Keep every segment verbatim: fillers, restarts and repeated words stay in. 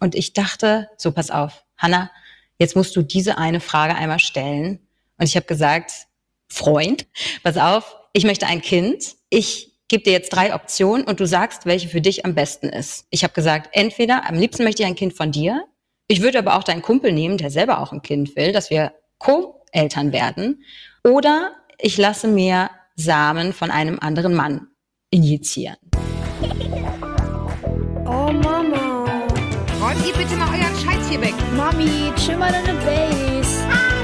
Und ich dachte, so pass auf, Hannah, jetzt musst du diese eine Frage einmal stellen. Und ich habe gesagt, Freund, pass auf, ich möchte ein Kind. Ich gebe dir jetzt drei Optionen und du sagst, welche für dich am besten ist. Ich habe gesagt, entweder, am liebsten möchte ich ein Kind von dir. Ich würde aber auch deinen Kumpel nehmen, der selber auch ein Kind will, dass wir Co-Eltern werden. Oder ich lasse mir Samen von einem anderen Mann injizieren. Oh Mama. Räumt ihr bitte mal euren Scheiß hier weg. Mami, chill mal deine Base.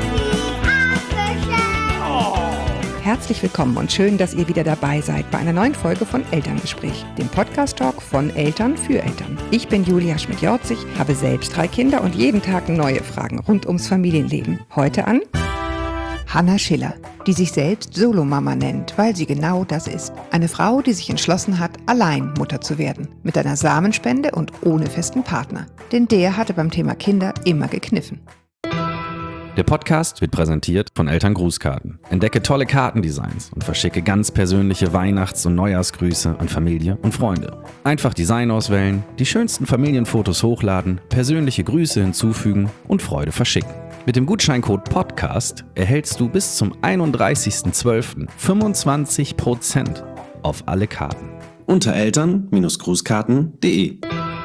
Herzlich willkommen und schön, dass ihr wieder dabei seid bei einer neuen Folge von Elterngespräch, dem Podcast-Talk von Eltern für Eltern. Ich bin Julia Schmidt-Jorzig, habe selbst drei Kinder und jeden Tag neue Fragen rund ums Familienleben. Heute an Hannah Schiller, die sich selbst Solomama nennt, weil sie genau das ist. Eine Frau, die sich entschlossen hat, allein Mutter zu werden. Mit einer Samenspende und ohne festen Partner. Denn der hatte beim Thema Kinder immer gekniffen. Der Podcast wird präsentiert von Elterngrußkarten. Entdecke tolle Kartendesigns und verschicke ganz persönliche Weihnachts- und Neujahrsgrüße an Familie und Freunde. Einfach Design auswählen, die schönsten Familienfotos hochladen, persönliche Grüße hinzufügen und Freude verschicken. Mit dem Gutscheincode PODCAST erhältst du bis zum einunddreißigsten zwölften fünfundzwanzig Prozent auf alle Karten. Unter eltern Grußkarten punkt de.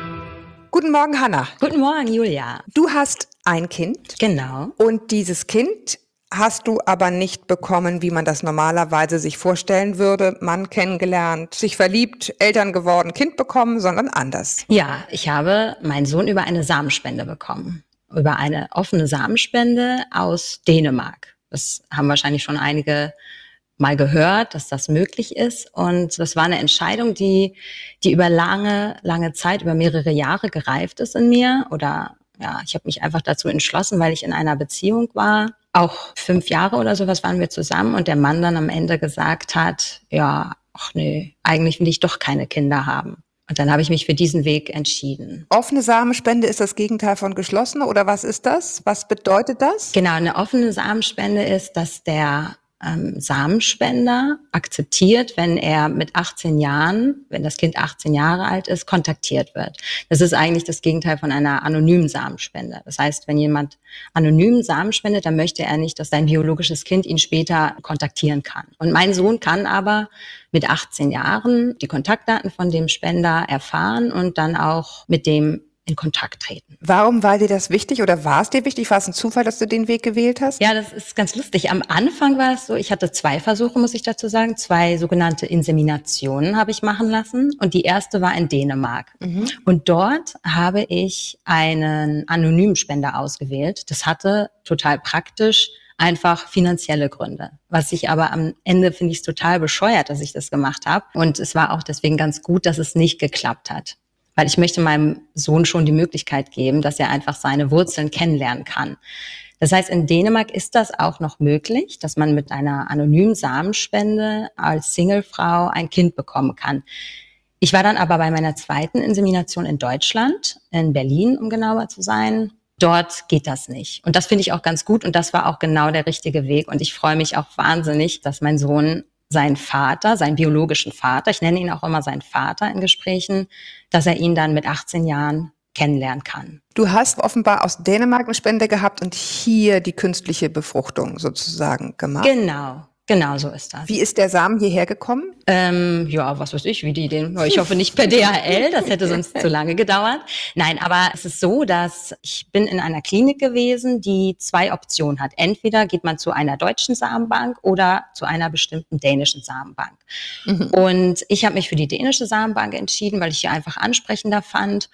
Guten Morgen, Hannah. Guten Morgen, Julia. Du hast ein Kind. Genau. Und dieses Kind hast du aber nicht bekommen, wie man das normalerweise sich vorstellen würde. Mann kennengelernt, sich verliebt, Eltern geworden, Kind bekommen, sondern anders. Ja, ich habe meinen Sohn über eine Samenspende bekommen. Über eine offene Samenspende aus Dänemark. Das haben wahrscheinlich schon einige mal gehört, dass das möglich ist. Und das war eine Entscheidung, die, die über lange, lange Zeit, über mehrere Jahre gereift ist in mir. Oder ja, ich habe mich einfach dazu entschlossen, weil ich in einer Beziehung war. Auch fünf Jahre oder sowas waren wir zusammen und der Mann dann am Ende gesagt hat, ja, ach nee, eigentlich will ich doch keine Kinder haben. Und dann habe ich mich für diesen Weg entschieden. Offene Samenspende ist das Gegenteil von geschlossene oder was ist das? Was bedeutet das? Genau, eine offene Samenspende ist, dass der ähm, Samenspender akzeptiert, wenn er mit achtzehn Jahren, wenn das Kind achtzehn Jahre alt ist, kontaktiert wird. Das ist eigentlich das Gegenteil von einer anonymen Samenspende. Das heißt, wenn jemand anonym Samen spendet, dann möchte er nicht, dass sein biologisches Kind ihn später kontaktieren kann. Und mein Sohn kann aber mit achtzehn Jahren die Kontaktdaten von dem Spender erfahren und dann auch mit dem in Kontakt treten. Warum war dir das wichtig oder war es dir wichtig? War es ein Zufall, dass du den Weg gewählt hast? Ja, das ist ganz lustig. Am Anfang war es so, ich hatte zwei Versuche, muss ich dazu sagen. Zwei sogenannte Inseminationen habe ich machen lassen. Und die erste war in Dänemark. Mhm. Und dort habe ich einen anonymen Spender ausgewählt. Das hatte total praktisch einfach finanzielle Gründe. Was ich aber am Ende finde ich es total bescheuert, dass ich das gemacht habe. Und es war auch deswegen ganz gut, dass es nicht geklappt hat. Weil ich möchte meinem Sohn schon die Möglichkeit geben, dass er einfach seine Wurzeln kennenlernen kann. Das heißt, in Dänemark ist das auch noch möglich, dass man mit einer anonymen Samenspende als Singlefrau ein Kind bekommen kann. Ich war dann aber bei meiner zweiten Insemination in Deutschland, in Berlin, um genauer zu sein. Dort geht das nicht. Und das finde ich auch ganz gut und das war auch genau der richtige Weg. Und ich freue mich auch wahnsinnig, dass mein Sohn seinen Vater, seinen biologischen Vater, ich nenne ihn auch immer seinen Vater in Gesprächen, dass er ihn dann mit achtzehn Jahren kennenlernen kann. Du hast offenbar aus Dänemark eine Spende gehabt und hier die künstliche Befruchtung sozusagen gemacht. Genau, genau so ist das. Wie ist der Samen hierher gekommen? Ähm, ja, was weiß ich, wie die den, ich hoffe nicht per D H L, das hätte sonst zu lange gedauert. Nein, aber es ist so, dass ich bin in einer Klinik gewesen, die zwei Optionen hat. Entweder geht man zu einer deutschen Samenbank oder zu einer bestimmten dänischen Samenbank. Mhm. Und ich habe mich für die dänische Samenbank entschieden, weil ich sie einfach ansprechender fand.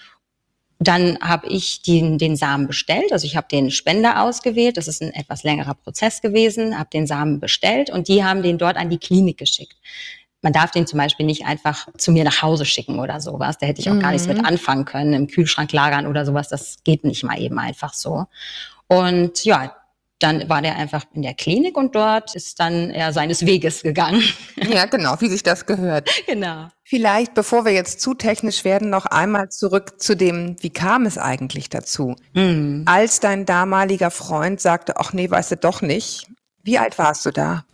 Dann habe ich den, den Samen bestellt, also ich habe den Spender ausgewählt, das ist ein etwas längerer Prozess gewesen, habe den Samen bestellt und die haben den dort an die Klinik geschickt. Man darf den zum Beispiel nicht einfach zu mir nach Hause schicken oder sowas, da hätte ich auch mhm. gar nichts mit anfangen können, im Kühlschrank lagern oder sowas, das geht nicht mal eben einfach so. Und ja, dann war der einfach in der Klinik und dort ist dann er seines Weges gegangen. Ja, genau, wie sich das gehört. Genau. Vielleicht, bevor wir jetzt zu technisch werden, noch einmal zurück zu dem, wie kam es eigentlich dazu? Mhm. Als dein damaliger Freund sagte, ach nee, weißt du doch nicht, wie alt warst du da?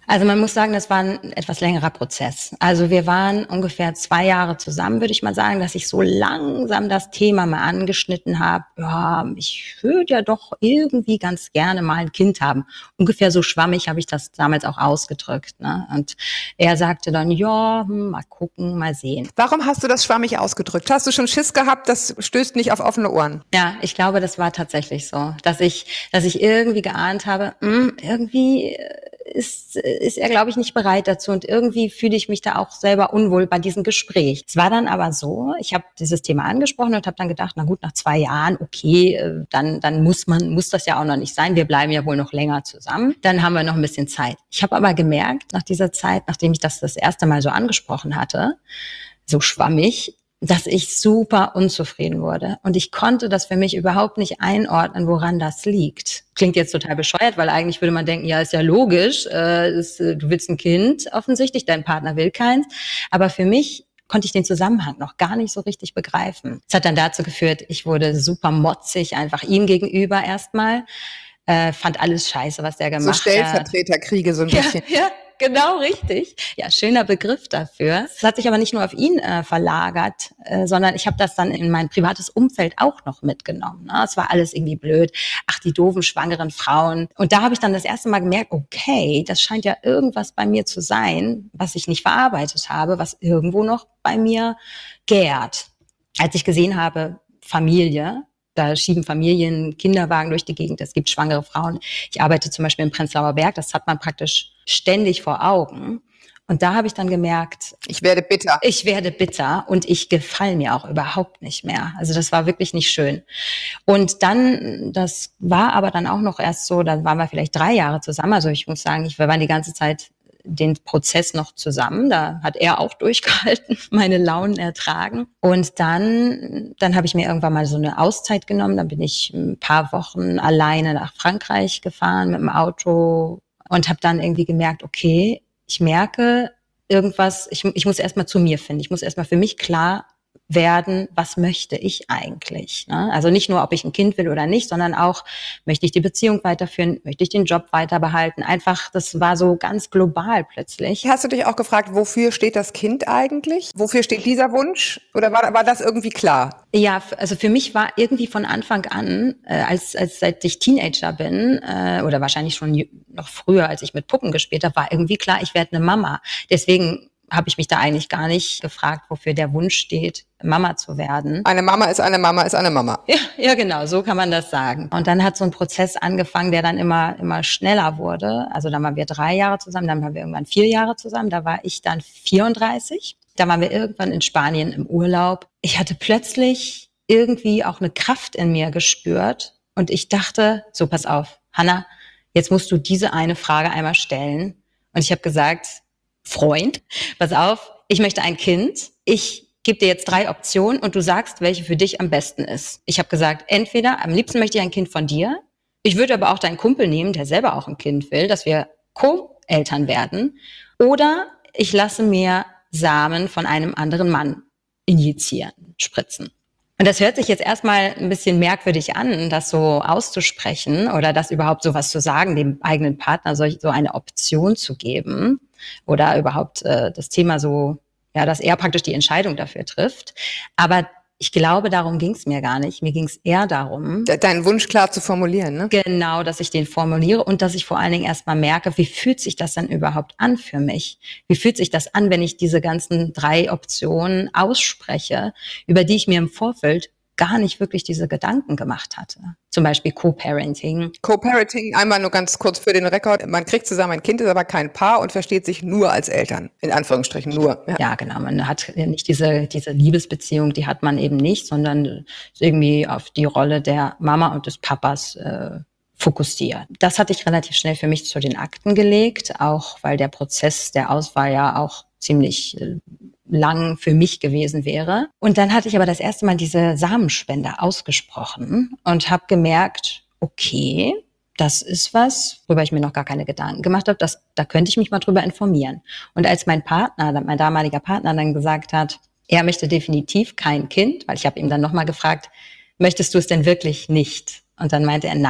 Also man muss sagen, das war ein etwas längerer Prozess. Also wir waren ungefähr zwei Jahre zusammen, würde ich mal sagen, dass ich so langsam das Thema mal angeschnitten habe. Ja, ich würde ja doch irgendwie ganz gerne mal ein Kind haben. Ungefähr so schwammig habe ich das damals auch ausgedrückt. Ne? Und er sagte dann, ja, hm, mal gucken, mal sehen. Warum hast du das schwammig ausgedrückt? Hast du schon Schiss gehabt, das stößt nicht auf offene Ohren? Ja, ich glaube, das war tatsächlich so, dass ich, dass ich irgendwie geahnt habe, mh, irgendwie ist, ist er, glaube ich, nicht bereit dazu und irgendwie fühle ich mich da auch selber unwohl bei diesem Gespräch. Es war dann aber so, ich habe dieses Thema angesprochen und habe dann gedacht, na gut, nach zwei Jahren, okay, dann dann muss man muss das ja auch noch nicht sein, wir bleiben ja wohl noch länger zusammen, dann haben wir noch ein bisschen Zeit. Ich habe aber gemerkt, nach dieser Zeit, nachdem ich das das erste Mal so angesprochen hatte, so schwammig, dass ich super unzufrieden wurde. Und ich konnte das für mich überhaupt nicht einordnen, woran das liegt. Klingt jetzt total bescheuert, weil eigentlich würde man denken, ja, ist ja logisch, äh, ist, du willst ein Kind offensichtlich, dein Partner will keins. Aber für mich konnte ich den Zusammenhang noch gar nicht so richtig begreifen. Es hat dann dazu geführt, ich wurde super motzig, einfach ihm gegenüber erstmal. Äh, fand alles scheiße, was der gemacht hat. So Stellvertreterkriege so ein bisschen. Ja, ja. Genau, richtig. Ja, schöner Begriff dafür. Es hat sich aber nicht nur auf ihn äh, verlagert, äh, sondern ich habe das dann in mein privates Umfeld auch noch mitgenommen. Ne? Es war alles irgendwie blöd. Ach, die doofen, schwangeren Frauen. Und da habe ich dann das erste Mal gemerkt, okay, das scheint ja irgendwas bei mir zu sein, was ich nicht verarbeitet habe, was irgendwo noch bei mir gärt. Als ich gesehen habe, Familie, da schieben Familien Kinderwagen durch die Gegend, es gibt schwangere Frauen. Ich arbeite zum Beispiel im Prenzlauer Berg, das hat man praktisch ständig vor Augen. Und da habe ich dann gemerkt, ich werde bitter. Ich werde bitter und ich gefalle mir auch überhaupt nicht mehr. Also das war wirklich nicht schön. Und dann, das war aber dann auch noch erst so, dann waren wir vielleicht drei Jahre zusammen. Also ich muss sagen, ich, wir waren die ganze Zeit den Prozess noch zusammen. Da hat er auch durchgehalten, meine Launen ertragen. Und dann, dann habe ich mir irgendwann mal so eine Auszeit genommen. Dann bin ich ein paar Wochen alleine nach Frankreich gefahren mit dem Auto und habe dann irgendwie gemerkt, okay, ich merke irgendwas, ich, ich muss erstmal zu mir finden. Ich muss erstmal für mich klar werden, was möchte ich eigentlich? Ne? Also nicht nur, ob ich ein Kind will oder nicht, sondern auch, möchte ich die Beziehung weiterführen, möchte ich den Job weiter behalten? Einfach, das war so ganz global plötzlich. Hast du dich auch gefragt, wofür steht das Kind eigentlich? Wofür steht dieser Wunsch? Oder war, war das irgendwie klar? Ja, also für mich war irgendwie von Anfang an, äh, als, als seit ich Teenager bin, äh, oder wahrscheinlich schon noch früher, als ich mit Puppen gespielt habe, war irgendwie klar, ich werde eine Mama. Deswegen habe ich mich da eigentlich gar nicht gefragt, wofür der Wunsch steht, Mama zu werden. Eine Mama ist eine Mama ist eine Mama. Ja, ja, genau, so kann man das sagen. Und dann hat so ein Prozess angefangen, der dann immer immer schneller wurde. Also dann waren wir drei Jahre zusammen, dann waren wir irgendwann vier Jahre zusammen. Da war ich dann vierunddreißig. Da waren wir irgendwann in Spanien im Urlaub. Ich hatte plötzlich irgendwie auch eine Kraft in mir gespürt. Und ich dachte, so pass auf, Hanna, jetzt musst du diese eine Frage einmal stellen. Und ich habe gesagt, Freund, pass auf, ich möchte ein Kind. Ich gebe dir jetzt drei Optionen und du sagst, welche für dich am besten ist. Ich habe gesagt, entweder, am liebsten möchte ich ein Kind von dir. Ich würde aber auch deinen Kumpel nehmen, der selber auch ein Kind will, dass wir Co-Eltern werden. Oder ich lasse mir Samen von einem anderen Mann injizieren, spritzen. Und das hört sich jetzt erstmal ein bisschen merkwürdig an, das so auszusprechen oder das überhaupt sowas zu sagen, dem eigenen Partner so, so eine Option zu geben oder überhaupt äh, das Thema so, ja, dass er praktisch die Entscheidung dafür trifft. Aber ich glaube, darum ging es mir gar nicht. Mir ging es eher darum, deinen Wunsch klar zu formulieren, ne? Genau, dass ich den formuliere und dass ich vor allen Dingen erstmal merke, wie fühlt sich das denn überhaupt an für mich? Wie fühlt sich das an, wenn ich diese ganzen drei Optionen ausspreche, über die ich mir im Vorfeld gar nicht wirklich diese Gedanken gemacht hatte. Zum Beispiel Co-Parenting. Co-Parenting, einmal nur ganz kurz für den Rekord. Man kriegt zusammen ein Kind, ist aber kein Paar und versteht sich nur als Eltern. In Anführungsstrichen nur. Ja, ja genau. Man hat nicht diese, diese Liebesbeziehung, die hat man eben nicht, sondern irgendwie auf die Rolle der Mama und des Papas äh, fokussiert. Das hatte ich relativ schnell für mich zu den Akten gelegt, auch weil der Prozess der Auswahl ja auch ziemlich äh, lang für mich gewesen wäre. Und dann hatte ich aber das erste Mal diese Samenspende ausgesprochen und habe gemerkt, okay, das ist was, worüber ich mir noch gar keine Gedanken gemacht habe, das, da könnte ich mich mal drüber informieren. Und als mein Partner, mein damaliger Partner dann gesagt hat, er möchte definitiv kein Kind, weil ich habe ihm dann nochmal gefragt, möchtest du es denn wirklich nicht? Und dann meinte er, nein,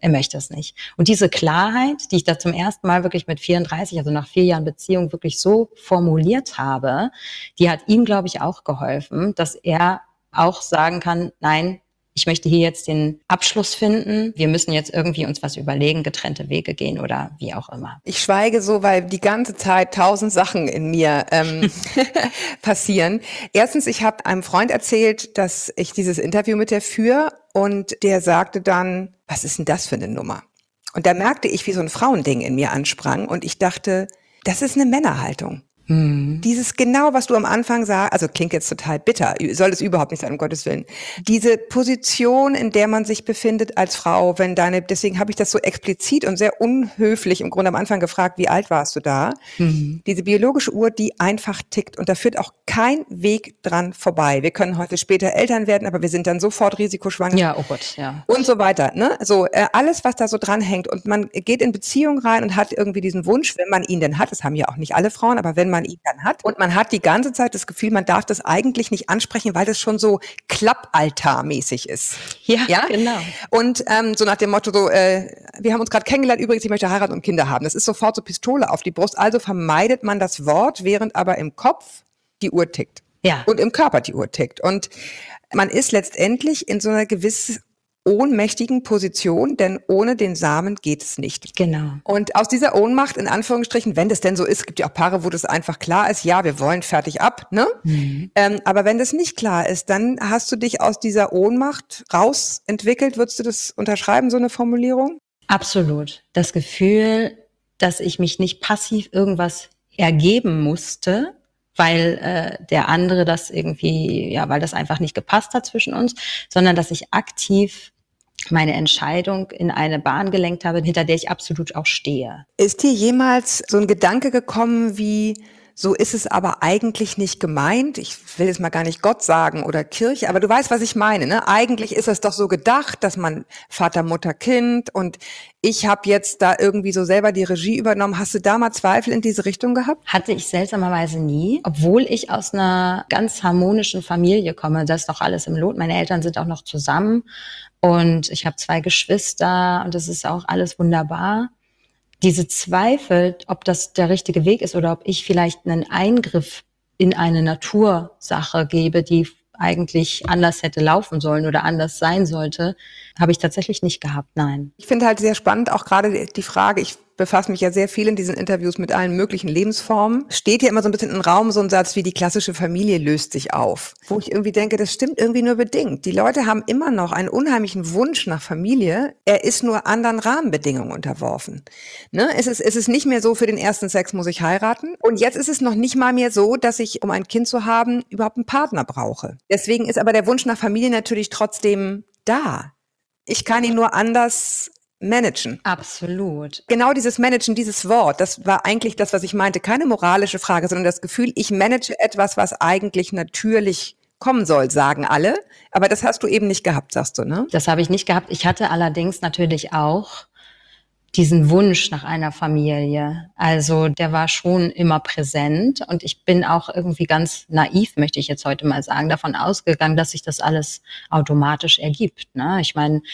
er möchte es nicht. Und diese Klarheit, die ich da zum ersten Mal wirklich mit vierunddreißig, also nach vier Jahren Beziehung, wirklich so formuliert habe, die hat ihm, glaube ich, auch geholfen, dass er auch sagen kann, nein, ich möchte hier jetzt den Abschluss finden. Wir müssen jetzt irgendwie uns was überlegen, getrennte Wege gehen oder wie auch immer. Ich schweige so, weil die ganze Zeit tausend Sachen in mir ähm, passieren. Erstens, ich habe einem Freund erzählt, dass ich dieses Interview mit der führe und der sagte dann, was ist denn das für eine Nummer? Und da merkte ich, wie so ein Frauending in mir ansprang und ich dachte, das ist eine Männerhaltung. Mhm. Dieses genau, was du am Anfang sagst, also klingt jetzt total bitter, soll es überhaupt nicht sein, um Gottes Willen. Diese Position, in der man sich befindet als Frau, wenn deine, deswegen habe ich das so explizit und sehr unhöflich im Grunde am Anfang gefragt, wie alt warst du da? Mhm. Diese biologische Uhr, die einfach tickt und da führt auch kein Weg dran vorbei. Wir können heute später Eltern werden, aber wir sind dann sofort risikoschwanger. Ja, oh Gott, ja. Und so weiter, ne? So, äh, alles, was da so dran hängt und man geht in Beziehung rein und hat irgendwie diesen Wunsch, wenn man ihn denn hat, das haben ja auch nicht alle Frauen, aber wenn man ihn dann hat. Und man hat die ganze Zeit das Gefühl, man darf das eigentlich nicht ansprechen, weil das schon so Klappaltarmäßig ist. Ja, ja? Genau. Und ähm, so nach dem Motto, so, äh, wir haben uns gerade kennengelernt, übrigens, ich möchte heiraten und Kinder haben. Das ist sofort so Pistole auf die Brust. Also vermeidet man das Wort, während aber im Kopf die Uhr tickt. Ja. Und im Körper die Uhr tickt. Und man ist letztendlich in so einer gewissen ohnmächtigen Position, denn ohne den Samen geht es nicht. Genau. Und aus dieser Ohnmacht, in Anführungsstrichen, wenn das denn so ist, gibt ja auch Paare, wo das einfach klar ist, ja, wir wollen fertig ab, ne? Mhm. Ähm, aber wenn das nicht klar ist, dann hast du dich aus dieser Ohnmacht rausentwickelt. Würdest du das unterschreiben, so eine Formulierung? Absolut. Das Gefühl, dass ich mich nicht passiv irgendwas ergeben musste, weil äh, der andere das irgendwie, ja, weil das einfach nicht gepasst hat zwischen uns, sondern dass ich aktiv meine Entscheidung in eine Bahn gelenkt habe, hinter der ich absolut auch stehe. Ist dir jemals so ein Gedanke gekommen wie, so ist es aber eigentlich nicht gemeint? Ich will jetzt mal gar nicht Gott sagen oder Kirche, aber du weißt, was ich meine, ne? Eigentlich ist es doch so gedacht, dass man Vater, Mutter, Kind und ich habe jetzt da irgendwie so selber die Regie übernommen. Hast du da mal Zweifel in diese Richtung gehabt? Hatte ich seltsamerweise nie, obwohl ich aus einer ganz harmonischen Familie komme. Das ist doch alles im Lot. Meine Eltern sind auch noch zusammen und ich habe zwei Geschwister und das ist auch alles wunderbar. Diese Zweifel, ob das der richtige Weg ist oder ob ich vielleicht einen Eingriff in eine Natursache gebe, die eigentlich anders hätte laufen sollen oder anders sein sollte, habe ich tatsächlich nicht gehabt, nein. Ich finde halt sehr spannend, auch gerade die Frage, ich befasse mich ja sehr viel in diesen Interviews mit allen möglichen Lebensformen, steht ja immer so ein bisschen im Raum so ein Satz wie die klassische Familie löst sich auf. Wo ich irgendwie denke, das stimmt irgendwie nur bedingt. Die Leute haben immer noch einen unheimlichen Wunsch nach Familie, er ist nur anderen Rahmenbedingungen unterworfen. Ne? Es ist, es ist nicht mehr so, für den ersten Sex muss ich heiraten. Und jetzt ist es noch nicht mal mehr so, dass ich, um ein Kind zu haben, überhaupt einen Partner brauche. Deswegen ist aber der Wunsch nach Familie natürlich trotzdem da. Ich kann ihn nur anders managen. Absolut. Genau dieses Managen, dieses Wort, das war eigentlich das, was ich meinte. Keine moralische Frage, sondern das Gefühl, ich manage etwas, was eigentlich natürlich kommen soll, sagen alle. Aber das hast du eben nicht gehabt, sagst du, ne? Das habe ich nicht gehabt. Ich hatte allerdings natürlich auch diesen Wunsch nach einer Familie. Also der war schon immer präsent und ich bin auch irgendwie ganz naiv, möchte ich jetzt heute mal sagen, davon ausgegangen, dass sich das alles automatisch ergibt. Ne? Ich meine,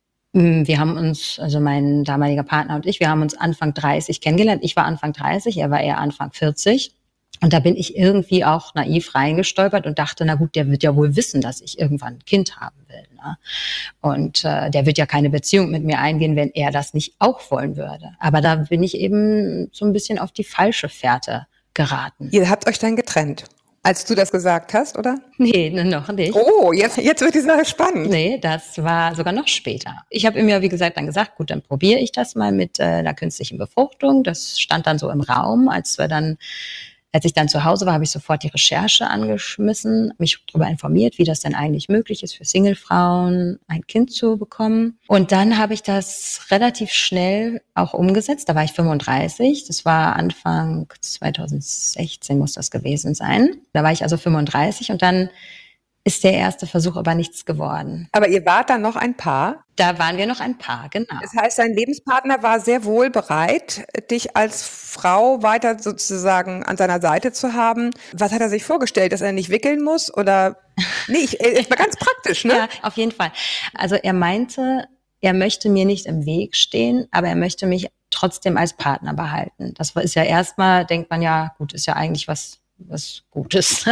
wir haben uns, also mein damaliger Partner und ich, wir haben uns Anfang dreißig kennengelernt. Ich war Anfang dreißig, er war eher Anfang vierzig. Und da bin ich irgendwie auch naiv reingestolpert und dachte, na gut, der wird ja wohl wissen, dass ich irgendwann ein Kind haben will. Ne? Und äh, der wird ja keine Beziehung mit mir eingehen, wenn er das nicht auch wollen würde. Aber da bin ich eben so ein bisschen auf die falsche Fährte geraten. Ihr habt euch dann getrennt, als du das gesagt hast, oder? Nee, noch nicht. Oh, jetzt, jetzt wird die Sache spannend. Nee, das war sogar noch später. Ich habe ihm ja, wie gesagt, dann gesagt, gut, dann probiere ich das mal mit äh, einer künstlichen Befruchtung. Das stand dann so im Raum, als wir dann Als ich dann zu Hause war, habe ich sofort die Recherche angeschmissen, mich darüber informiert, wie das denn eigentlich möglich ist für Singlefrauen, ein Kind zu bekommen. Und dann habe ich das relativ schnell auch umgesetzt. Da war ich fünfunddreißig. Das war Anfang zweitausendsechzehn muss das gewesen sein. Da war ich also fünfunddreißig und dann ist der erste Versuch aber nichts geworden. Aber ihr wart dann noch ein Paar? Da waren wir noch ein Paar, genau. Das heißt, dein Lebenspartner war sehr wohl bereit, dich als Frau weiter sozusagen an seiner Seite zu haben. Was hat er sich vorgestellt, dass er nicht wickeln muss? Oder nee, ich, ich war ganz praktisch, ne? Ja, auf jeden Fall. Also er meinte, er möchte mir nicht im Weg stehen, aber er möchte mich trotzdem als Partner behalten. Das ist ja erstmal, denkt man ja, gut, ist ja eigentlich was, was Gutes.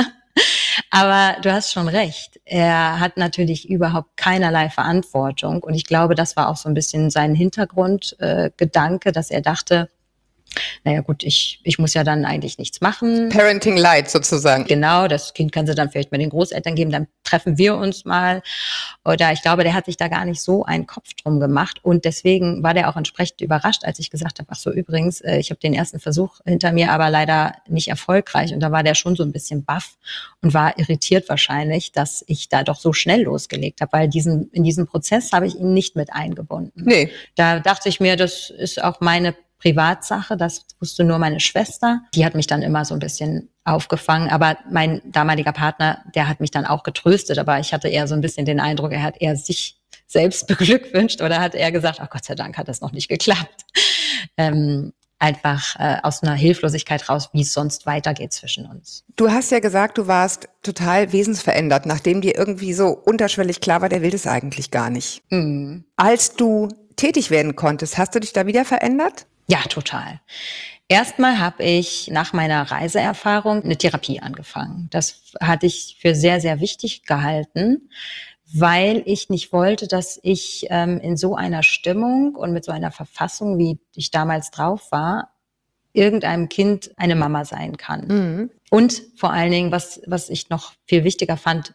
Aber du hast schon recht. Er hat natürlich überhaupt keinerlei Verantwortung. Und ich glaube, das war auch so ein bisschen sein Hintergrundgedanke, äh, dass er dachte, naja gut, ich, ich muss ja dann eigentlich nichts machen. Parenting Light sozusagen. Genau, das Kind kann sie dann vielleicht mal den Großeltern geben, dann treffen wir uns mal. Oder ich glaube, der hat sich da gar nicht so einen Kopf drum gemacht. Und deswegen war der auch entsprechend überrascht, als ich gesagt habe, ach so, übrigens, ich habe den ersten Versuch hinter mir, aber leider nicht erfolgreich. Und da war der schon so ein bisschen baff und war irritiert wahrscheinlich, dass ich da doch so schnell losgelegt habe, weil diesen, in diesen Prozess habe ich ihn nicht mit eingebunden. Nee. Da dachte ich mir, das ist auch meine Privatsache, das wusste nur meine Schwester. Die hat mich dann immer so ein bisschen aufgefangen, aber mein damaliger Partner, der hat mich dann auch getröstet, aber ich hatte eher so ein bisschen den Eindruck, er hat eher sich selbst beglückwünscht oder hat er gesagt, ach Gott sei Dank hat das noch nicht geklappt. Ähm, einfach äh, aus einer Hilflosigkeit raus, wie es sonst weitergeht zwischen uns. Du hast ja gesagt, du warst total wesensverändert, nachdem dir irgendwie so unterschwellig klar war, der will das eigentlich gar nicht. Mhm. Als du tätig werden konntest, hast du dich da wieder verändert? Ja, total. Erstmal habe ich nach meiner Reiseerfahrung eine Therapie angefangen. Das hatte ich für sehr, sehr wichtig gehalten, weil ich nicht wollte, dass ich ähm, in so einer Stimmung und mit so einer Verfassung, wie ich damals drauf war, irgendeinem Kind eine Mama sein kann. Mhm. Und vor allen Dingen, was, was ich noch viel wichtiger fand,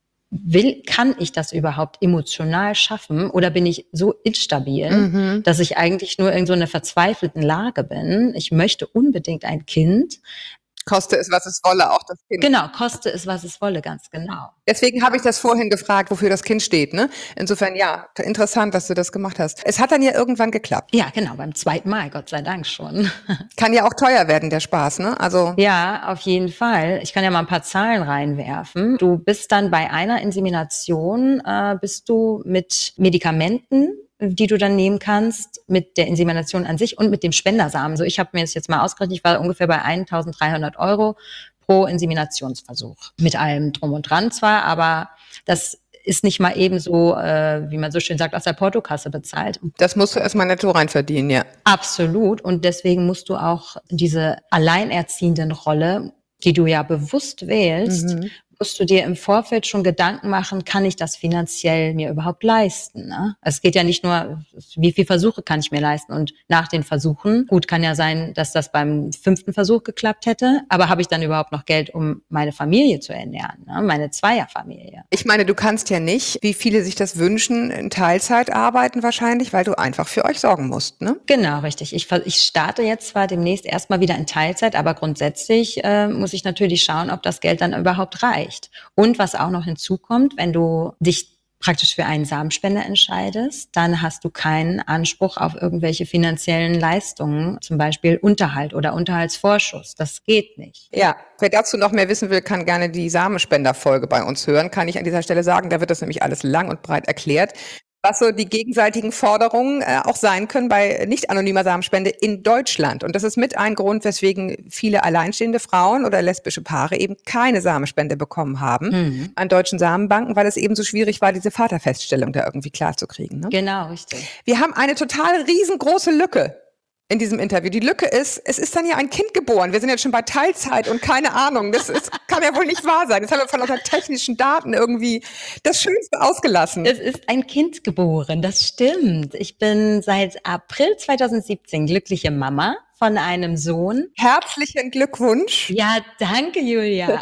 will, kann ich das überhaupt emotional schaffen oder bin ich so instabil, Mhm. dass ich eigentlich nur in so einer verzweifelten Lage bin? Ich möchte unbedingt ein Kind. Koste es, was es wolle, auch das Kind. Genau, koste es, was es wolle, ganz genau. Deswegen habe ich das vorhin gefragt, wofür das Kind steht, ne? Insofern, ja, interessant, dass du das gemacht hast. Es hat dann ja irgendwann geklappt. Ja, genau, beim zweiten Mal, Gott sei Dank schon. Kann ja auch teuer werden, der Spaß, ne? Also. Ja, auf jeden Fall. Ich kann ja mal ein paar Zahlen reinwerfen. Du bist dann bei einer Insemination, äh, bist du mit Medikamenten, die du dann nehmen kannst, mit der Insemination an sich und mit dem Spendersamen. So, ich habe mir das jetzt mal ausgerechnet, ich war ungefähr bei eintausenddreihundert Euro pro Inseminationsversuch. Mit allem drum und dran zwar, aber das ist nicht mal eben so, äh, wie man so schön sagt, aus der Portokasse bezahlt. Das musst du erstmal netto rein verdienen, ja. Absolut. Und deswegen musst du auch diese alleinerziehenden Rolle, die du ja bewusst wählst, Mhm. musst du dir im Vorfeld schon Gedanken machen, kann ich das finanziell mir überhaupt leisten? Ne? Es geht ja nicht nur, wie viele Versuche kann ich mir leisten? Und nach den Versuchen, gut, kann ja sein, dass das beim fünften Versuch geklappt hätte, aber habe ich dann überhaupt noch Geld, um meine Familie zu ernähren, ne? Meine Zweierfamilie? Ich meine, du kannst ja nicht, wie viele sich das wünschen, in Teilzeit arbeiten wahrscheinlich, weil du einfach für euch sorgen musst, ne? Genau, richtig. Ich, ver- ich starte jetzt zwar demnächst erstmal wieder in Teilzeit, aber grundsätzlich äh, muss ich natürlich schauen, ob das Geld dann überhaupt reicht. Und was auch noch hinzukommt, wenn du dich praktisch für einen Samenspender entscheidest, dann hast du keinen Anspruch auf irgendwelche finanziellen Leistungen, zum Beispiel Unterhalt oder Unterhaltsvorschuss. Das geht nicht. Ja, wer dazu noch mehr wissen will, kann gerne die Samenspender-Folge bei uns hören, kann ich an dieser Stelle sagen. Da wird das nämlich alles lang und breit erklärt, was so die gegenseitigen Forderungen äh, auch sein können bei nicht anonymer Samenspende in Deutschland. Und das ist mit ein Grund, weswegen viele alleinstehende Frauen oder lesbische Paare eben keine Samenspende bekommen haben Mhm. an deutschen Samenbanken, weil es eben so schwierig war, diese Vaterfeststellung da irgendwie klar zu kriegen. Ne? Genau, richtig. Wir haben eine total riesengroße Lücke in diesem Interview. Die Lücke ist, es ist dann ja ein Kind geboren. Wir sind jetzt schon bei Teilzeit und keine Ahnung. Das ist, kann ja wohl nicht wahr sein. Jetzt haben wir von lauter technischen Daten irgendwie das Schönste ausgelassen. Es ist ein Kind geboren, das stimmt. Ich bin seit April zweitausendsiebzehn glückliche Mama von einem Sohn. Herzlichen Glückwunsch. Ja, danke, Julia.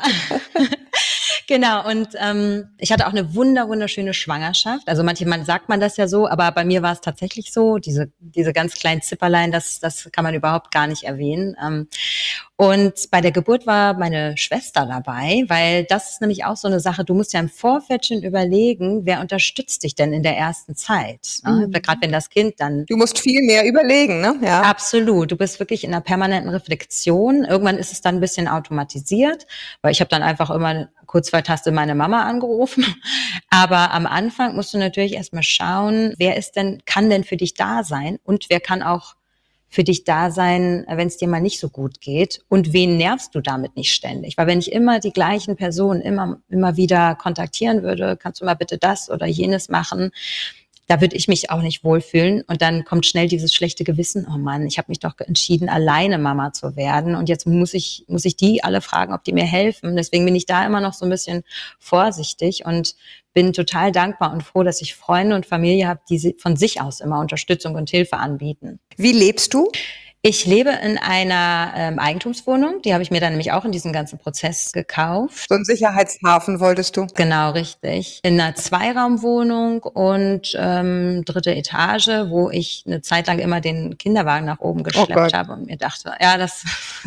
Genau, und ähm, ich hatte auch eine wunder, wunderschöne Schwangerschaft. Also manchmal sagt man das ja so, aber bei mir war es tatsächlich so. Diese diese ganz kleinen Zipperlein, das das kann man überhaupt gar nicht erwähnen. Ähm, und bei der Geburt war meine Schwester dabei, weil das ist nämlich auch so eine Sache, du musst ja im Vorfeld schon überlegen, wer unterstützt dich denn in der ersten Zeit? Ne? Mhm. Gerade wenn das Kind dann Du musst viel mehr überlegen, ne? Ja. Absolut. Du bist wirklich in einer permanenten Reflexion. Irgendwann ist es dann ein bisschen automatisiert, weil ich habe dann einfach immer kurz vor Taste meine Mama angerufen. Aber am Anfang musst du natürlich erstmal schauen, wer ist denn, kann denn für dich da sein und wer kann auch für dich da sein, wenn es dir mal nicht so gut geht und wen nervst du damit nicht ständig? Weil wenn ich immer die gleichen Personen immer, immer wieder kontaktieren würde, kannst du mal bitte das oder jenes machen, da würde ich mich auch nicht wohlfühlen. Und dann kommt schnell dieses schlechte Gewissen, oh Mann, ich habe mich doch entschieden, alleine Mama zu werden. Und jetzt muss ich, muss ich die alle fragen, ob die mir helfen. Deswegen bin ich da immer noch so ein bisschen vorsichtig und bin total dankbar und froh, dass ich Freunde und Familie habe, die von sich aus immer Unterstützung und Hilfe anbieten. Wie lebst du? Ich lebe in einer ähm, Eigentumswohnung, die habe ich mir dann nämlich auch in diesem ganzen Prozess gekauft. So einen Sicherheitshafen wolltest du? Genau, richtig. In einer Zweiraumwohnung und ähm, dritte Etage, wo ich eine Zeit lang immer den Kinderwagen nach oben geschleppt Oh habe und mir dachte, ja, das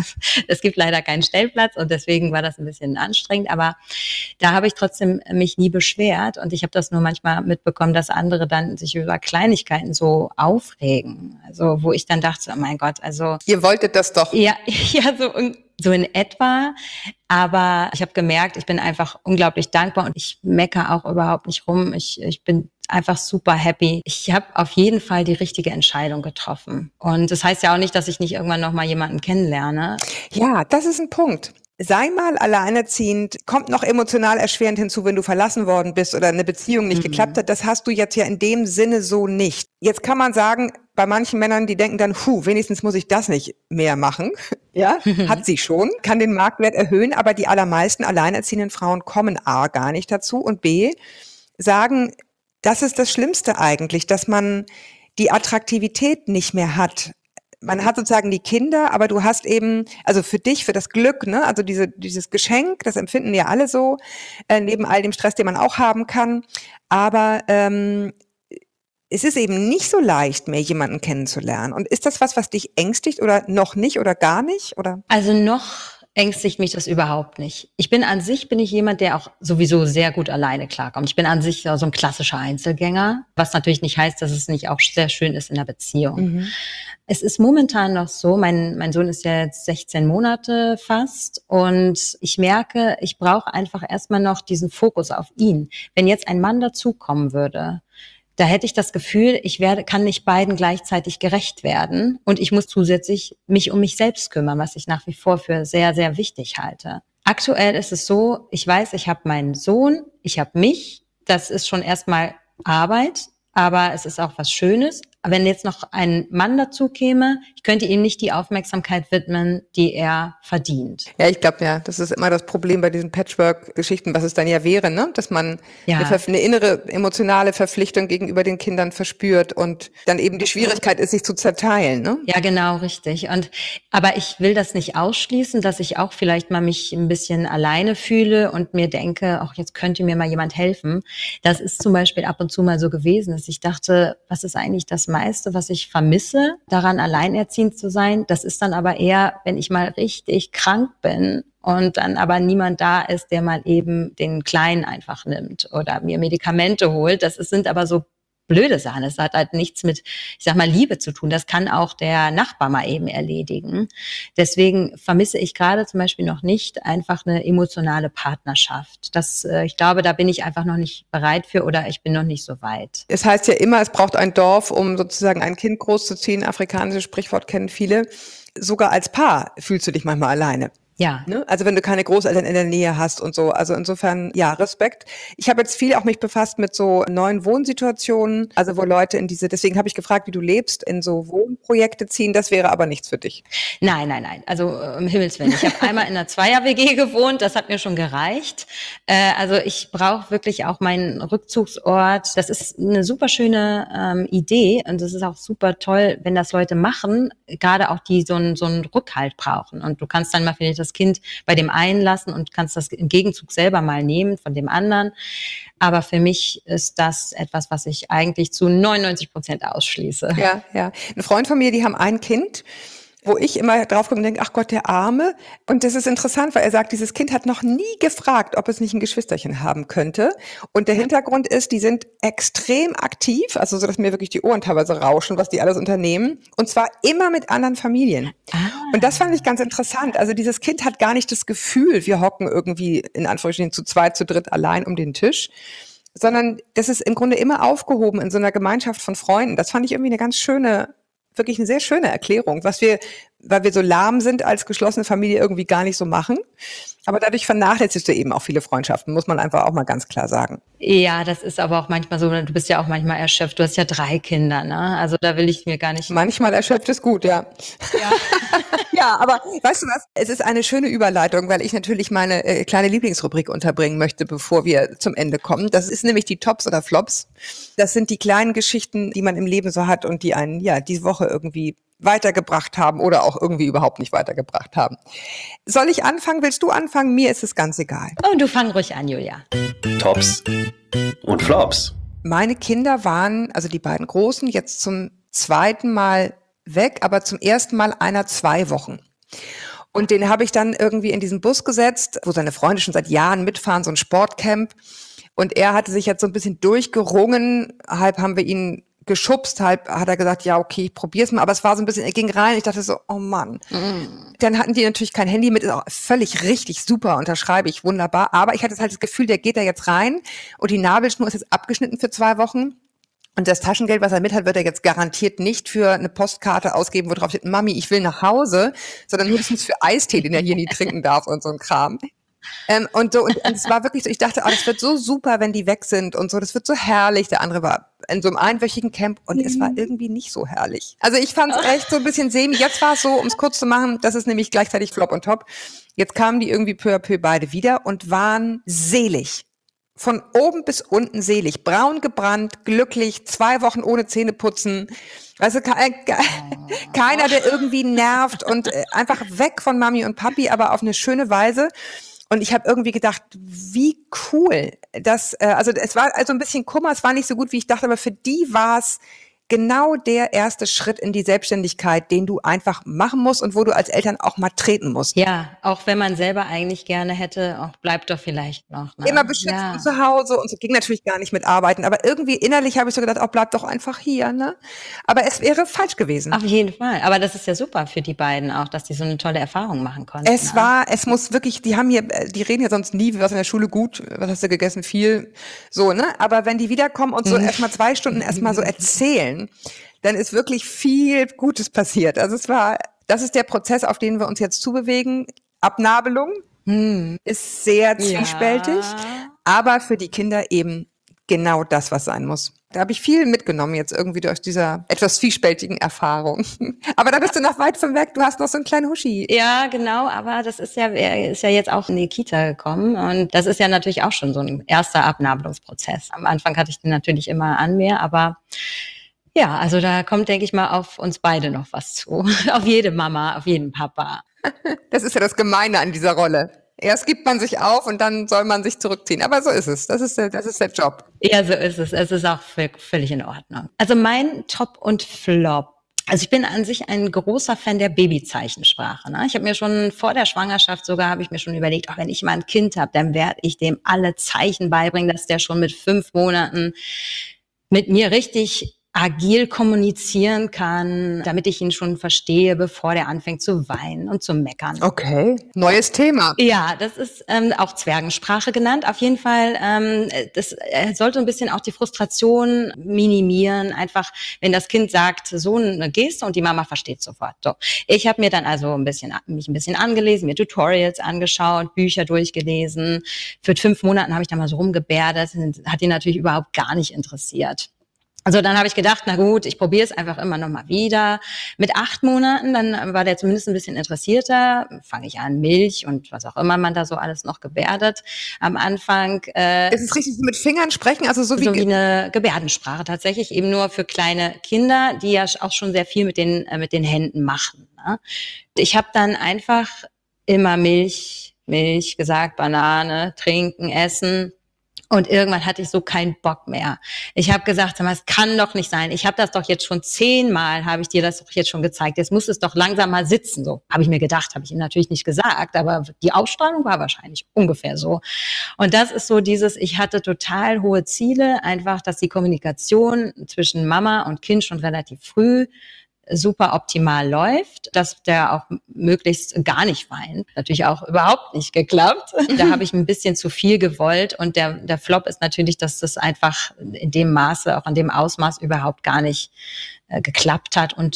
es gibt leider keinen Stellplatz und deswegen war das ein bisschen anstrengend, aber da habe ich trotzdem mich nie beschwert und ich habe das nur manchmal mitbekommen, dass andere dann sich über Kleinigkeiten so aufregen. Also wo ich dann dachte, oh mein Gott, also Ihr wolltet das doch. ja, ja, so, so in etwa. Aber ich habe gemerkt, ich bin einfach unglaublich dankbar und ich meckere auch überhaupt nicht rum. Ich, ich bin einfach super happy. Ich habe auf jeden Fall die richtige Entscheidung getroffen. Und das heißt ja auch nicht, dass ich nicht irgendwann noch mal jemanden kennenlerne. Ja, das ist ein Punkt. Sei mal alleinerziehend, kommt noch emotional erschwerend hinzu, wenn du verlassen worden bist oder eine Beziehung nicht mhm. geklappt hat. Das hast du jetzt ja in dem Sinne so nicht. Jetzt kann man sagen, bei manchen Männern, die denken dann, puh, wenigstens muss ich das nicht mehr machen. Ja, hat sie schon, kann den Marktwert erhöhen, aber die allermeisten alleinerziehenden Frauen kommen A, gar nicht dazu und B, sagen, das ist das Schlimmste eigentlich, dass man die Attraktivität nicht mehr hat. Man hat sozusagen die Kinder, aber du hast eben, also für dich, für das Glück, ne, also diese, dieses Geschenk, das empfinden ja alle so, äh, neben all dem Stress, den man auch haben kann. Aber ähm, es ist eben nicht so leicht, mehr jemanden kennenzulernen. Und ist das was, was dich ängstigt oder noch nicht oder gar nicht? Oder? Also noch ängstigt mich das überhaupt nicht. Ich bin an sich, bin ich jemand, der auch sowieso sehr gut alleine klarkommt. Ich bin an sich so ein klassischer Einzelgänger, was natürlich nicht heißt, dass es nicht auch sehr schön ist in einer Beziehung. Mhm. Es ist momentan noch so, mein, mein Sohn ist ja jetzt sechzehn Monate fast und ich merke, ich brauche einfach erstmal noch diesen Fokus auf ihn. Wenn jetzt ein Mann dazukommen würde, da hätte ich das Gefühl, ich werde, kann nicht beiden gleichzeitig gerecht werden und ich muss zusätzlich mich um mich selbst kümmern, was ich nach wie vor für sehr, sehr wichtig halte. Aktuell ist es so, ich weiß, ich habe meinen Sohn, ich habe mich, das ist schon erstmal Arbeit, aber es ist auch was Schönes. Wenn jetzt noch ein Mann dazu käme, ich könnte ihm nicht die Aufmerksamkeit widmen, die er verdient. Ja, ich glaube, ja, das ist immer das Problem bei diesen Patchwork-Geschichten, was es dann ja wäre, ne? Dass man ja. eine, eine innere emotionale Verpflichtung gegenüber den Kindern verspürt und dann eben die Schwierigkeit ist, sich zu zerteilen, ne? Ja, genau, richtig. Und aber ich will das nicht ausschließen, dass ich auch vielleicht mal mich ein bisschen alleine fühle und mir denke, ach, jetzt könnte mir mal jemand helfen. Das ist zum Beispiel ab und zu mal so gewesen, dass ich dachte, was ist eigentlich das meiste, was ich vermisse, daran alleinerziehend zu sein. Das ist dann aber eher, wenn ich mal richtig krank bin und dann aber niemand da ist, der mal eben den Kleinen einfach nimmt oder mir Medikamente holt. Das sind aber so blöde Sachen. Es hat halt nichts mit, ich sag mal, Liebe zu tun. Das kann auch der Nachbar mal eben erledigen. Deswegen vermisse ich gerade zum Beispiel noch nicht einfach eine emotionale Partnerschaft. Das, äh, ich glaube, da bin ich einfach noch nicht bereit für oder ich bin noch nicht so weit. Es heißt ja immer, es braucht ein Dorf, um sozusagen ein Kind großzuziehen. Afrikanisches Sprichwort kennen viele. Sogar als Paar fühlst du dich manchmal alleine. Ja. Ne? Also wenn du keine Großeltern in der Nähe hast und so. Also insofern, ja, Respekt. Ich habe jetzt viel auch mich befasst mit so neuen Wohnsituationen, also wo Leute in diese, deswegen habe ich gefragt, wie du lebst, in so Wohnprojekte ziehen. Das wäre aber nichts für dich. Nein, nein, nein. Also um Himmels Willen. Ich habe einmal in einer Zweier-W G gewohnt, das hat mir schon gereicht. Äh, also ich brauche wirklich auch meinen Rückzugsort. Das ist eine super schöne ähm, Idee und das ist auch super toll, wenn das Leute machen, gerade auch die so einen so einen Rückhalt brauchen. Und du kannst dann mal vielleicht das Kind bei dem einen lassen und kannst das im Gegenzug selber mal nehmen von dem anderen. Aber für mich ist das etwas, was ich eigentlich zu neunundneunzig Prozent ausschließe. Ja, ja. Ein Freund von mir, die haben ein Kind, wo ich immer drauf komme und denke, ach Gott, der Arme. Und das ist interessant, weil er sagt, dieses Kind hat noch nie gefragt, ob es nicht ein Geschwisterchen haben könnte. Und der Hintergrund ist, die sind extrem aktiv, also so, dass mir wirklich die Ohren teilweise rauschen, was die alles unternehmen. Und zwar immer mit anderen Familien. Ah. Und das fand ich ganz interessant. Also dieses Kind hat gar nicht das Gefühl, wir hocken irgendwie in Anführungsstrichen zu zweit, zu dritt allein um den Tisch, sondern das ist im Grunde immer aufgehoben in so einer Gemeinschaft von Freunden. Das fand ich irgendwie eine ganz schöne, wirklich eine sehr schöne Erklärung, was wir weil wir so lahm sind als geschlossene Familie, irgendwie gar nicht so machen. Aber dadurch vernachlässigst du eben auch viele Freundschaften, muss man einfach auch mal ganz klar sagen. Ja, das ist aber auch manchmal so, du bist ja auch manchmal erschöpft. Du hast ja drei Kinder, ne? Also da will ich mir gar nicht... Manchmal erschöpft ist gut, ja. Ja. Ja, aber weißt du was? Es ist eine schöne Überleitung, weil ich natürlich meine äh, kleine Lieblingsrubrik unterbringen möchte, bevor wir zum Ende kommen. Das ist nämlich die Tops oder Flops. Das sind die kleinen Geschichten, die man im Leben so hat und die einen, ja, diese Woche irgendwie weitergebracht haben oder auch irgendwie überhaupt nicht weitergebracht haben. Soll ich anfangen? Willst du anfangen? Mir ist es ganz egal. Oh, du fang ruhig an, Julia. Tops und Flops. Meine Kinder waren, also die beiden Großen, jetzt zum zweiten Mal weg, aber zum ersten Mal einer zwei Wochen. Und den habe ich dann irgendwie in diesen Bus gesetzt, wo seine Freunde schon seit Jahren mitfahren, so ein Sportcamp. Und er hatte sich jetzt so ein bisschen durchgerungen. Halb haben wir ihn geschubst, halb hat er gesagt, ja, okay, ich probier's mal. Aber es war so ein bisschen, er ging rein, ich dachte so, oh Mann. Mm. Dann hatten die natürlich kein Handy mit, ist auch völlig richtig, super, unterschreibe ich, wunderbar. Aber ich hatte halt das Gefühl, der geht da jetzt rein und die Nabelschnur ist jetzt abgeschnitten für zwei Wochen. Und das Taschengeld, was er mit hat, wird er jetzt garantiert nicht für eine Postkarte ausgeben, wo drauf steht, Mami, ich will nach Hause, sondern höchstens für Eistee, den er hier nie trinken darf und so ein Kram. Ähm, und so, und, und es war wirklich so, ich dachte, oh, das wird so super, wenn die weg sind und so, das wird so herrlich. Der andere war in so einem einwöchigen Camp und mhm. es war irgendwie nicht so herrlich. Also ich fand es echt so ein bisschen semi. Jetzt war es so, um es kurz zu machen, das ist nämlich gleichzeitig Flop und Top. Jetzt kamen die irgendwie peu à peu beide wieder und waren selig. Von oben bis unten selig. Braun gebrannt, glücklich, zwei Wochen ohne Zähne putzen. Weißt du, ke- ke- keiner, der irgendwie nervt und äh, einfach weg von Mami und Papi, aber auf eine schöne Weise. Und ich habe irgendwie gedacht, wie cool. Das, äh, also es war also ein bisschen Kummer, es war nicht so gut, wie ich dachte, aber für die war es genau der erste Schritt in die Selbstständigkeit, den du einfach machen musst und wo du als Eltern auch mal treten musst. Ja, auch wenn man selber eigentlich gerne hätte, auch bleibt doch vielleicht noch. Ne? Immer beschützt ja. und zu Hause und so ging natürlich gar nicht mit arbeiten, aber irgendwie innerlich habe ich so gedacht, auch bleib doch einfach hier, ne? Aber es wäre falsch gewesen. Auf jeden Fall. Aber das ist ja super für die beiden auch, dass die so eine tolle Erfahrung machen konnten. Es ne? war, es muss wirklich, die haben hier, die reden ja sonst nie, was in der Schule gut, was hast du gegessen, viel, so, ne? Aber wenn die wiederkommen und so erstmal zwei Stunden erstmal so erzählen, dann ist wirklich viel Gutes passiert. Also es war, das ist der Prozess, auf den wir uns jetzt zubewegen. Abnabelung hm. ist sehr zwiespältig, ja. aber für die Kinder eben genau das, was sein muss. Da habe ich viel mitgenommen jetzt irgendwie durch dieser etwas zwiespältigen Erfahrung. Aber da bist du noch weit von weg, du hast noch so einen kleinen Huschi. Ja, genau, aber das ist ja, er ist ja jetzt auch in die Kita gekommen und das ist ja natürlich auch schon so ein erster Abnabelungsprozess. Am Anfang hatte ich den natürlich immer an mir, aber ja, also da kommt, denke ich mal, auf uns beide noch was zu. Auf jede Mama, auf jeden Papa. Das ist ja das Gemeine an dieser Rolle. Erst gibt man sich auf und dann soll man sich zurückziehen. Aber so ist es. Das ist der, das ist der Job. Ja, so ist es. Es ist auch völlig in Ordnung. Also mein Top und Flop. Also ich bin an sich ein großer Fan der Babyzeichensprache. Ne? Ich habe mir schon vor der Schwangerschaft sogar, habe ich mir schon überlegt, auch wenn ich mal ein Kind habe, dann werde ich dem alle Zeichen beibringen, dass der schon mit fünf Monaten mit mir richtig agil kommunizieren kann, damit ich ihn schon verstehe, bevor der anfängt zu weinen und zu meckern. Okay, neues Thema. Ja, das ist ähm, auch Zwergensprache genannt. Auf jeden Fall, ähm, das äh, sollte ein bisschen auch die Frustration minimieren. Einfach, wenn das Kind sagt, so eine Geste und die Mama versteht sofort. So, ich habe mir dann also ein bisschen mich ein bisschen angelesen, mir Tutorials angeschaut, Bücher durchgelesen. Für fünf Monaten habe ich da mal so rumgebärdet, hat ihn natürlich überhaupt gar nicht interessiert. Also dann habe ich gedacht, na gut, ich probiere es einfach immer noch mal wieder. Mit acht Monaten, dann war der zumindest ein bisschen interessierter. Fange ich an, Milch und was auch immer man da so alles noch gebärdet. Am Anfang äh, ist es richtig, so mit Fingern sprechen, also so wie, so wie eine Gebärdensprache tatsächlich, eben nur für kleine Kinder, die ja auch schon sehr viel mit den äh, mit den Händen machen. Ne? Ich habe dann einfach immer Milch, Milch gesagt, Banane, trinken, essen. Und irgendwann hatte ich so keinen Bock mehr. Ich habe gesagt, sag mal, es kann doch nicht sein. Ich habe das doch jetzt schon zehnmal, habe ich dir das doch jetzt schon gezeigt. Jetzt muss es doch langsam mal sitzen. So habe ich mir gedacht, habe ich ihm natürlich nicht gesagt, aber die Ausstrahlung war wahrscheinlich ungefähr so. Und das ist so dieses, ich hatte total hohe Ziele, einfach, dass die Kommunikation zwischen Mama und Kind schon relativ früh super optimal läuft, dass der auch möglichst gar nicht weint. Natürlich auch überhaupt nicht geklappt. Da habe ich ein bisschen zu viel gewollt und der der Flop ist natürlich, dass das einfach in dem Maße, auch in dem Ausmaß überhaupt gar nicht äh, geklappt hat und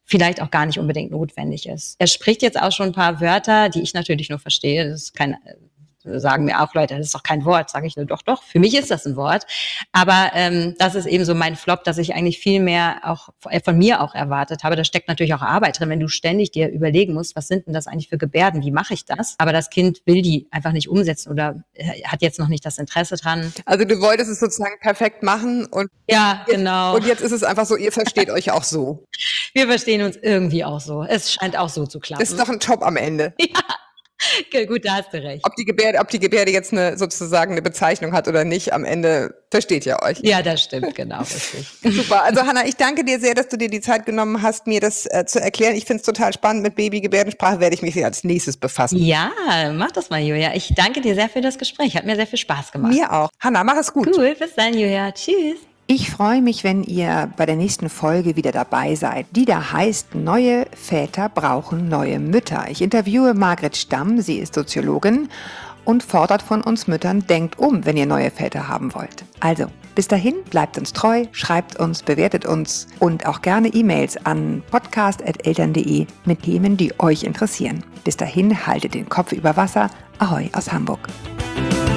vielleicht auch gar nicht unbedingt notwendig ist. Er spricht jetzt auch schon ein paar Wörter, die ich natürlich nur verstehe. Das ist kein, sagen mir auch Leute, das ist doch kein Wort. Sage ich nur, doch, doch, für mich ist das ein Wort. Aber ähm, das ist eben so mein Flop, dass ich eigentlich viel mehr auch von mir auch erwartet habe. Da steckt natürlich auch Arbeit drin, wenn du ständig dir überlegen musst, was sind denn das eigentlich für Gebärden, wie mache ich das? Aber das Kind will die einfach nicht umsetzen oder hat jetzt noch nicht das Interesse dran. Also du wolltest es sozusagen perfekt machen und ja, jetzt, genau. Und jetzt ist es einfach so, ihr versteht euch auch so. Wir verstehen uns irgendwie auch so. Es scheint auch so zu klappen. Das ist doch ein Job am Ende. Ja. Okay, gut, da hast du recht. Ob die Gebärde, ob die Gebärde jetzt eine, sozusagen eine Bezeichnung hat oder nicht, am Ende versteht ihr euch. Ja, das stimmt, genau, richtig. Super. Also Hannah, ich danke dir sehr, dass du dir die Zeit genommen hast, mir das äh, zu erklären. Ich finde es total spannend. Mit Babygebärdensprache werde ich mich als nächstes befassen. Ja, mach das mal, Julia. Ich danke dir sehr für das Gespräch. Hat mir sehr viel Spaß gemacht. Mir auch. Hannah, mach es gut. Cool, bis dann, Julia. Tschüss. Ich freue mich, wenn ihr bei der nächsten Folge wieder dabei seid, die da heißt, neue Väter brauchen neue Mütter. Ich interviewe Margret Stamm, sie ist Soziologin und fordert von uns Müttern, denkt um, wenn ihr neue Väter haben wollt. Also, bis dahin, bleibt uns treu, schreibt uns, bewertet uns und auch gerne E-Mails an podcast at eltern punkt de mit Themen, die euch interessieren. Bis dahin, haltet den Kopf über Wasser. Ahoi aus Hamburg.